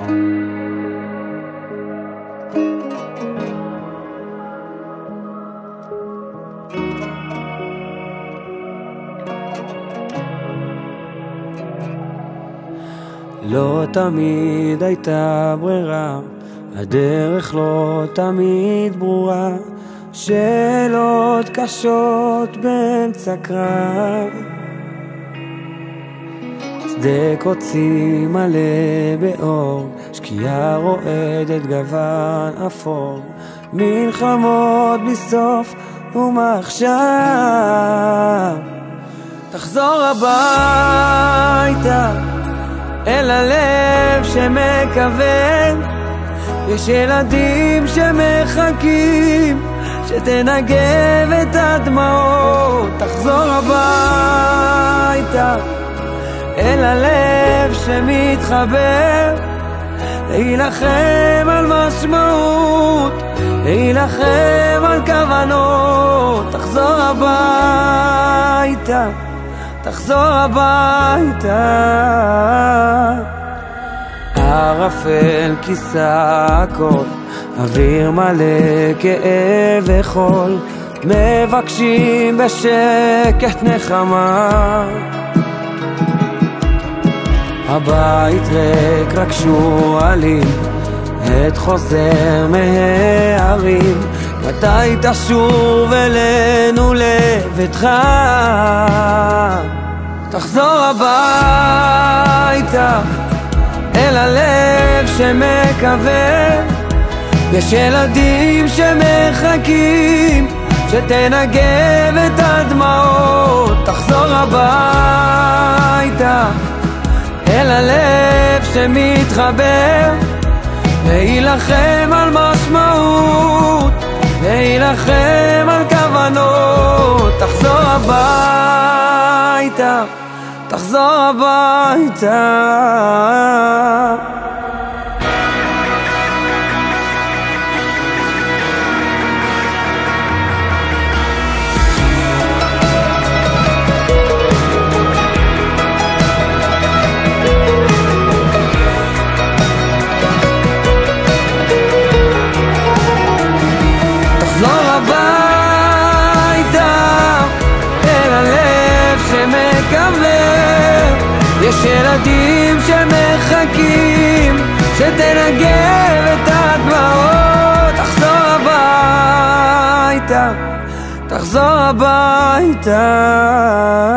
לא תמיד הייתה ברירה, הדרך לא תמיד ברורה, שאלות קשות באמצע קרב, שדה קוצים מלא באור, שקיעה רועדת גוון אפור, מלחמות בלי סוף ומה עכשיו? תחזור הביתה אל הלב שמכוון, יש ילדים שמחכים שתנגב את הדמעות. תחזור הביתה אל הלב שמתחבר, להילחם על משמעות, להילחם על כוונות. תחזור הביתה, תחזור הביתה. ערפל כיסה הכל, אוויר מלא כאב וחול, מבקשים בשקט נחמה. הבית ריק, רק שואלים את חוזר מההרים, מתי תשוב אלינו לביתך? תחזור הביתה אל הלב שמכוון, יש ילדים שמחכים שתנגב את הדמעות. תחזור הביתה אל הלב שמתחבר, להילחם על משמעות, להילחם על כוונות. תחזור הביתה, תחזור הביתה. תחזור הביתה אל הלב שמקווה, יש ילדים שמחכים שתנגב את הדמעות. תחזור הביתה, תחזור הביתה.